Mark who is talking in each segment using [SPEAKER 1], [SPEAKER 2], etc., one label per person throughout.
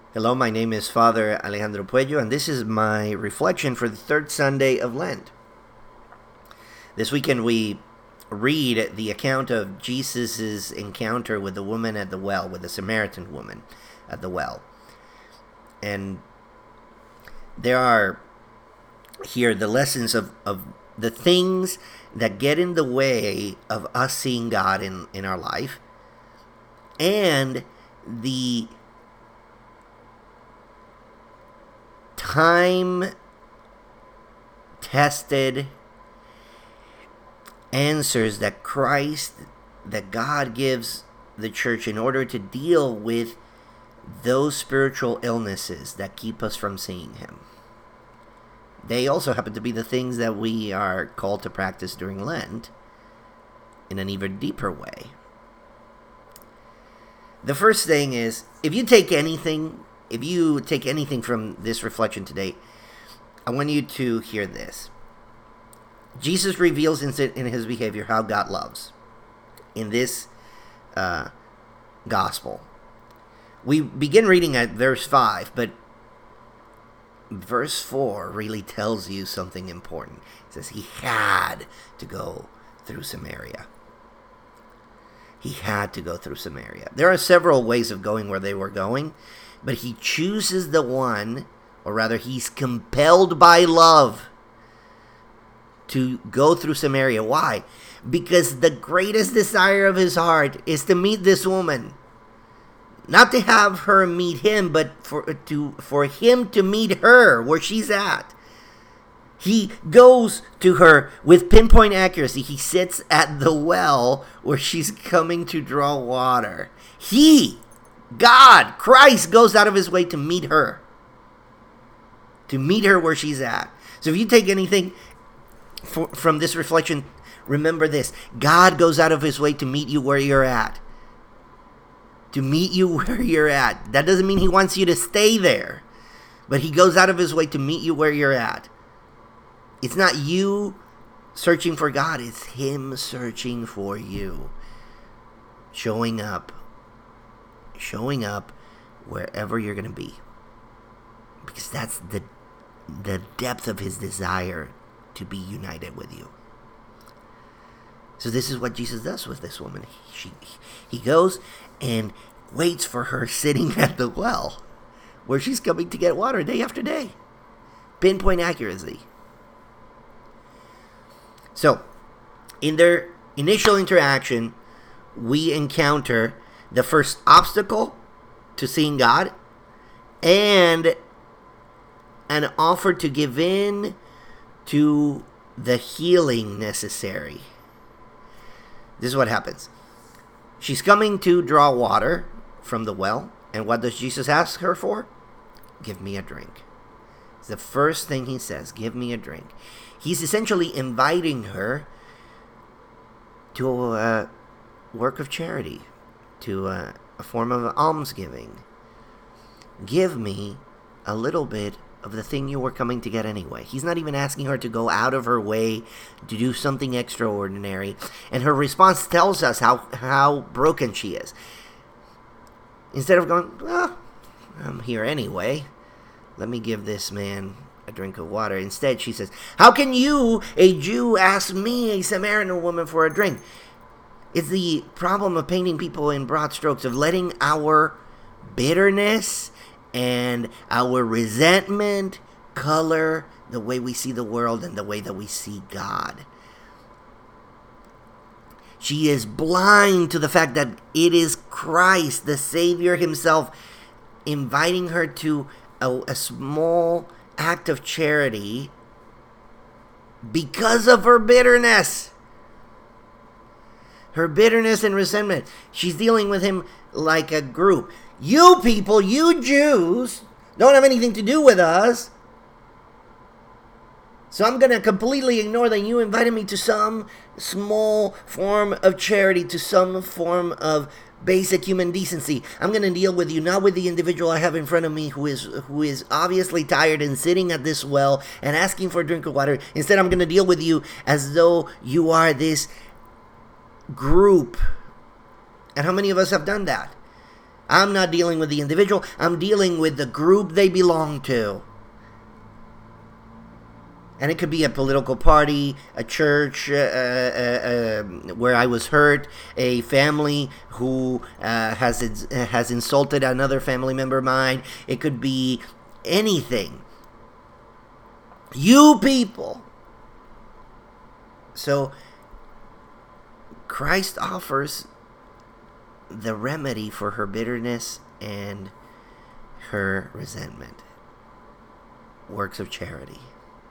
[SPEAKER 1] Hello, my name is Father Alejandro Puello, and this is my reflection for the third Sunday of Lent. This weekend we read the account of Jesus' encounter with the woman at the well, with the Samaritan woman at the well. And there are here the lessons of the things that get in the way of us seeing God in our life, and the time-tested answers that God gives the church in order to deal with those spiritual illnesses that keep us from seeing Him. They also happen to be the things that we are called to practice during Lent in an even deeper way. The first thing is, if you take anything from this reflection today, I want you to hear this. Jesus reveals in his behavior how God loves in this gospel. We begin reading at verse 5, but verse 4 really tells you something important. It says he had to go through Samaria. He had to go through Samaria. There are several ways of going where they were going, but he chooses the one, or rather he's compelled by love to go through Samaria. Why? Because the greatest desire of his heart is to meet this woman. Not to have her meet him, but for him to meet her where she's at. He goes to her with pinpoint accuracy. He sits at the well where she's coming to draw water. God, Christ, goes out of his way to meet her. To meet her where she's at. So if you take anything from this reflection, remember this. God goes out of his way to meet you where you're at. To meet you where you're at. That doesn't mean he wants you to stay there. But he goes out of his way to meet you where you're at. It's not you searching for God. It's him searching for you. Showing up wherever you're going to be. Because that's the depth of his desire to be united with you. So this is what Jesus does with this woman. He goes and waits for her sitting at the well where she's coming to get water day after day. Pinpoint accuracy. So, in their initial interaction, we encounter the first obstacle to seeing God and an offer to give in to the healing necessary. This is what happens. She's coming to draw water from the well, and what does Jesus ask her for? Give me a drink. It's the first thing he says, give me a drink. He's essentially inviting her to a work of charity, to a form of almsgiving. Give me a little bit of the thing you were coming to get anyway. He's not even asking her to go out of her way to do something extraordinary. And her response tells us how broken she is. Instead of going, well, I'm here anyway. Let me give this man a drink of water. Instead, she says, how can you, a Jew, ask me, a Samaritan woman, for a drink? It's the problem of painting people in broad strokes, of letting our bitterness and our resentment color the way we see the world and the way that we see God. She is blind to the fact that it is Christ, the Savior himself, inviting her to a small act of charity because of her bitterness. Her bitterness and resentment. She's dealing with him like a group. You people, you Jews, don't have anything to do with us. So I'm going to completely ignore that you invited me to some small form of charity, to some form of basic human decency. I'm going to deal with you, not with the individual I have in front of me who is obviously tired and sitting at this well and asking for a drink of water. Instead, I'm going to deal with you as though you are this group. And how many of us have done that? I'm not dealing with the individual. I'm dealing with the group they belong to. And it could be a political party, a church where I was hurt, a family who has insulted another family member of mine. It could be anything. You people. So Christ offers the remedy for her bitterness and her resentment. Works of charity.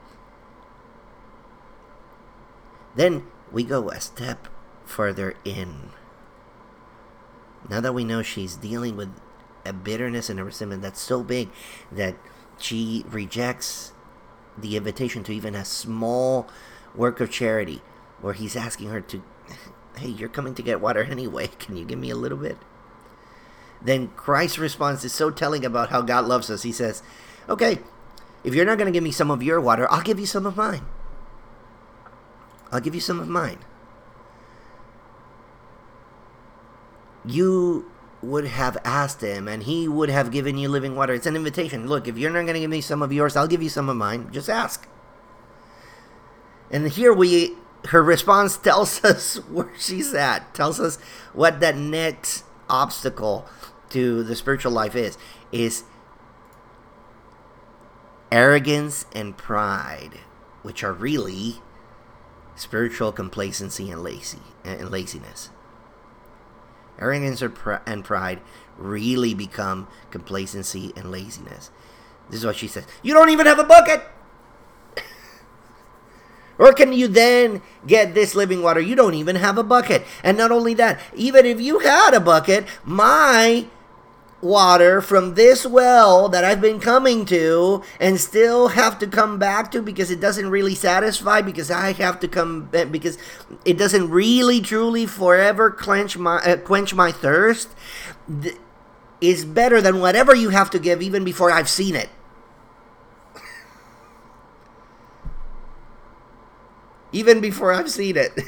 [SPEAKER 1] Then we go a step further in. Now that we know she's dealing with a bitterness and a resentment that's so big that she rejects the invitation to even a small work of charity, where he's asking her to, hey, you're coming to get water anyway. Can you give me a little bit? Then Christ's response is so telling about how God loves us. He says, okay, if you're not going to give me some of your water, I'll give you some of mine. I'll give you some of mine. You would have asked him, and he would have given you living water. It's an invitation. Look, if you're not going to give me some of yours, I'll give you some of mine. Just ask. And here her response tells us where she's at. Tells us what that next obstacle to the spiritual life is arrogance and pride, which are really spiritual complacency and laziness. Arrogance and pride really become complacency and laziness. This is what she says. You don't even have a bucket! Or can you then get this living water? You don't even have a bucket. And not only that, even if you had a bucket, my water from this well that I've been coming to and still have to come back to because it doesn't really satisfy, because I have to come, because it doesn't really truly forever quench my thirst, is better than whatever you have to give even before I've seen it. Even before I've seen it.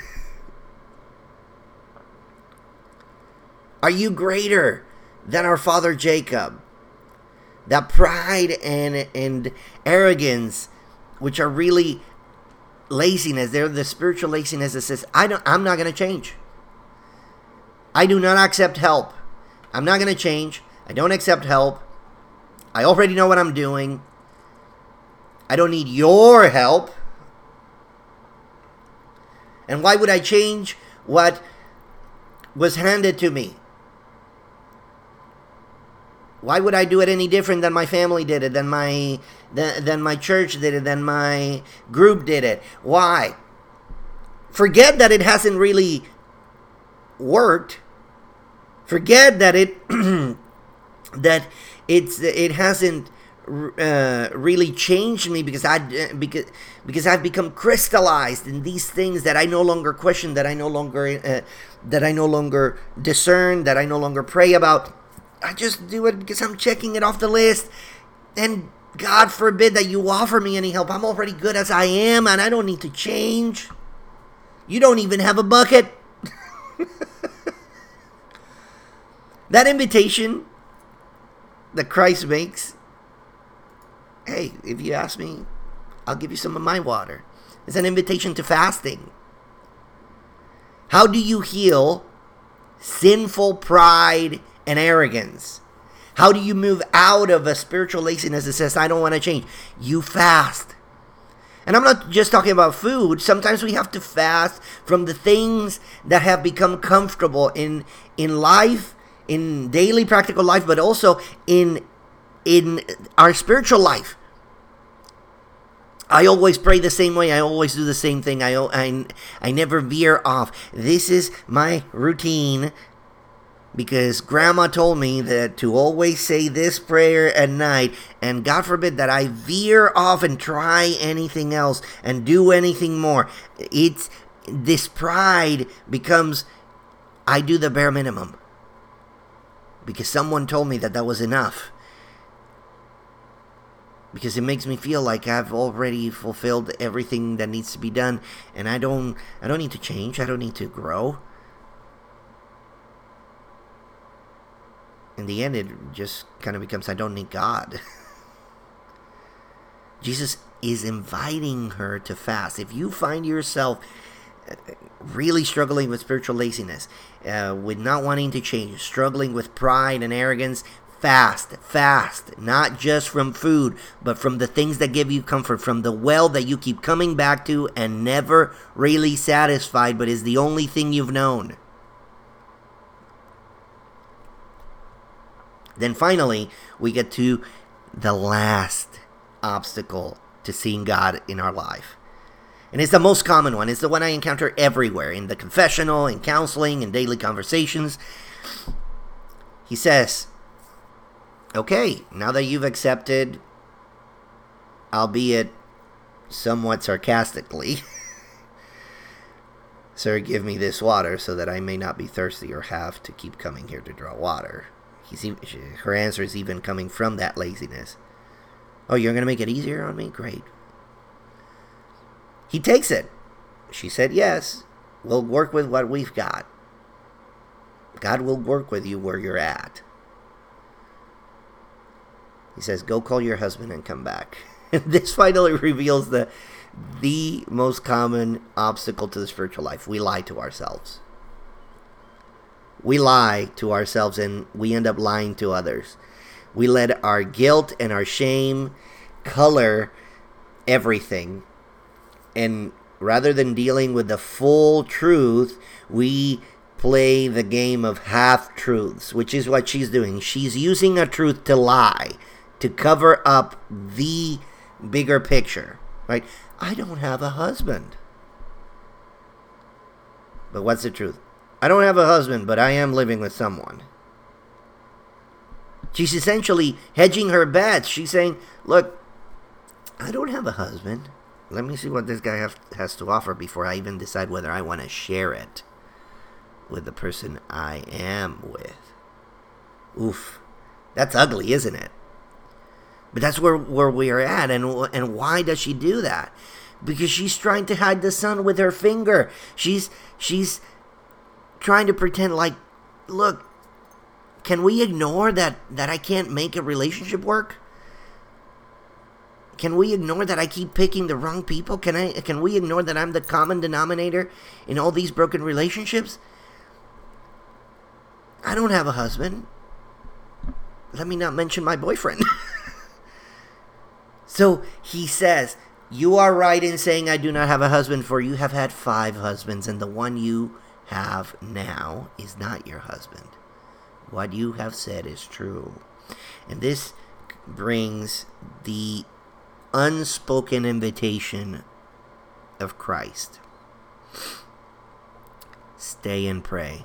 [SPEAKER 1] Are you greater than our father Jacob? That pride and arrogance, which are really laziness, they're the spiritual laziness that says, I'm not going to change. I do not accept help. I'm not going to change. I don't accept help. I already know what I'm doing. I don't need your help. And why would I change what was handed to me? Why would I do it any different than my family did it, than my church did it, than my group did it? Why? Forget that it hasn't really worked. Forget that it hasn't really changed me because I've become crystallized in these things that I no longer question, that I no longer discern, that I no longer pray about. I just do it because I'm checking it off the list. And God forbid that you offer me any help. I'm already good as I am, and I don't need to change. You don't even have a bucket. That invitation that Christ makes, hey, if you ask me, I'll give you some of my water. It's an invitation to fasting. How do you heal sinful pride and arrogance? How do you move out of a spiritual laziness that says, I don't want to change? You fast. And I'm not just talking about food. Sometimes we have to fast from the things that have become comfortable in life, in daily practical life, but also in our spiritual life. I always pray the same way. I always do the same thing. I never veer off. This is my routine because Grandma told me that to always say this prayer at night, and God forbid that I veer off and try anything else and do anything more. This pride becomes, I do the bare minimum because someone told me that was enough. Because it makes me feel like I've already fulfilled everything that needs to be done, and I don't need to change. I don't need to grow. in the end, it just kind of becomes, I don't need God. Jesus is inviting her to fast. If you find yourself really struggling with spiritual laziness, with not wanting to change, struggling with pride and arrogance, fast, not just from food, but from the things that give you comfort, from the well that you keep coming back to and never really satisfied, but is the only thing you've known. Then finally, we get to the last obstacle to seeing God in our life. And it's the most common one. It's the one I encounter everywhere, in the confessional, in counseling, in daily conversations. He says, okay, now that you've accepted, albeit somewhat sarcastically, sir, give me this water so that I may not be thirsty or have to keep coming here to draw water. Her answer is even coming from that laziness. Oh, you're going to make it easier on me? Great. He takes it. She said, yes, we'll work with what we've got. God will work with you where you're at. He says, go call your husband and come back. This finally reveals the most common obstacle to the spiritual life. We lie to ourselves. We lie to ourselves and we end up lying to others. We let our guilt and our shame color everything. And rather than dealing with the full truth, we play the game of half-truths, which is what she's doing. She's using a truth to lie, to cover up the bigger picture, right? I don't have a husband. But what's the truth? I don't have a husband, but I am living with someone. She's essentially hedging her bets. She's saying, look, I don't have a husband. Let me see what this guy has to offer before I even decide whether I want to share it with the person I am with. Oof. That's ugly, isn't it? But that's where we are at. And why does she do that? Because she's trying to hide the sun with her finger. She's trying to pretend like, look, can we ignore that I can't make a relationship work? Can we ignore that I keep picking the wrong people? Can we ignore that I'm the common denominator in all these broken relationships? I don't have a husband. Let me not mention my boyfriend. So he says, you are right in saying I do not have a husband, for you have had 5 husbands, and the one you have now is not your husband. What you have said is true. And this brings the unspoken invitation of Christ. Stay and pray.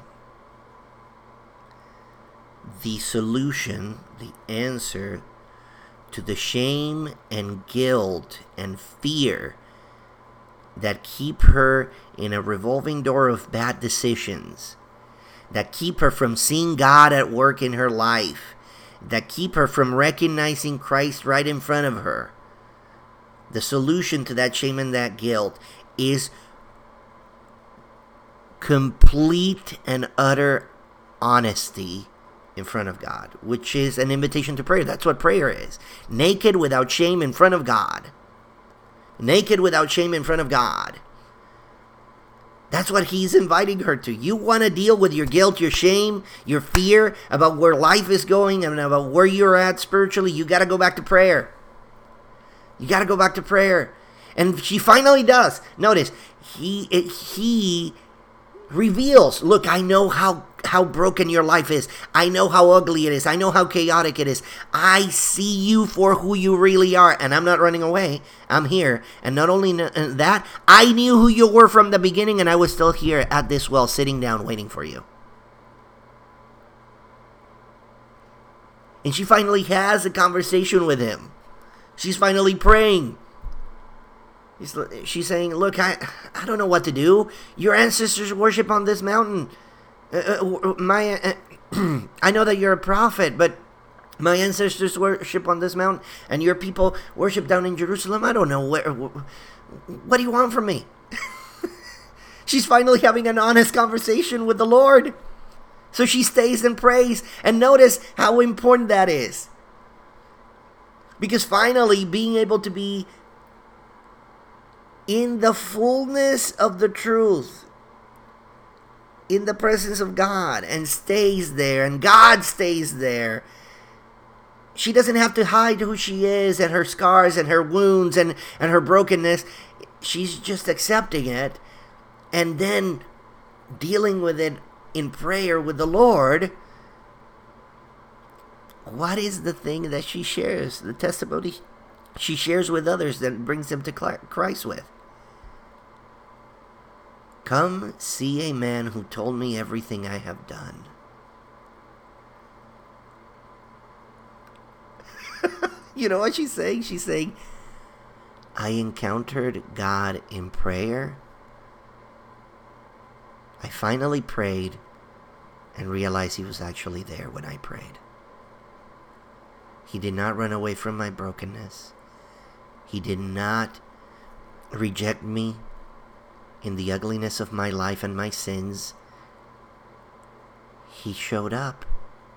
[SPEAKER 1] The solution, the answer to the shame and guilt and fear that keep her in a revolving door of bad decisions, that keep her from seeing God at work in her life, that keep her from recognizing Christ right in front of her. The solution to that shame and that guilt is complete and utter honesty in front of God, which is an invitation to prayer. That's what prayer is. Naked without shame in front of God. Naked without shame in front of God. That's what he's inviting her to. You want to deal with your guilt, your shame, your fear about where life is going and about where you're at spiritually. You got to go back to prayer. You got to go back to prayer. And she finally does. Notice, he reveals, look, I know how broken your life is. I know how ugly it is. I know how chaotic it is. I see you for who you really are, and I'm not running away. I'm here. And not only that, I knew who you were from the beginning, and I was still here at this well, sitting down, waiting for you. And she finally has a conversation with him. She's finally praying. She's saying, look, I don't know what to do. Your ancestors worship on this mountain. I know that you're a prophet, but my ancestors worship on this mountain, and your people worship down in Jerusalem. I don't know what do you want from me? She's finally having an honest conversation with the Lord. So she stays and prays. And notice how important that is. Because finally, being able to be in the fullness of the truth, in the presence of God, and stays there, and God stays there. She doesn't have to hide who she is and her scars and her wounds and her brokenness. She's just accepting it and then dealing with it in prayer with the Lord. What is the thing that she shares, the testimony she shares with others that brings them to Christ with? Come see a man who told me everything I have done. You know what she's saying? She's saying, I encountered God in prayer. I finally prayed and realized he was actually there when I prayed. He did not run away from my brokenness. He did not reject me in the ugliness of my life and my sins. He showed up.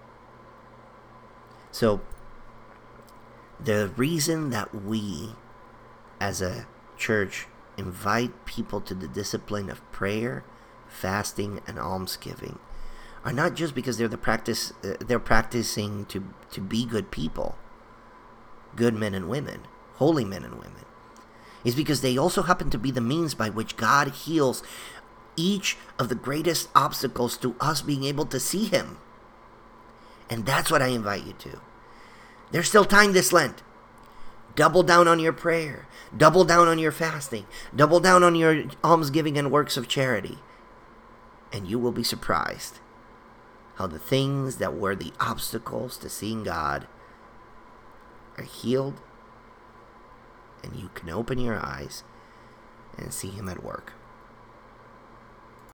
[SPEAKER 1] So, the reason that we, as a church, invite people to the discipline of prayer, fasting, and almsgiving are not just because they're practicing to be good people, good men and women, holy men and women. It's because they also happen to be the means by which God heals each of the greatest obstacles to us being able to see him. And that's what I invite you to. There's still time this Lent. Double down on your prayer. Double down on your fasting. Double down on your almsgiving and works of charity. And you will be surprised how the things that were the obstacles to seeing God are healed, and you can open your eyes and see him at work.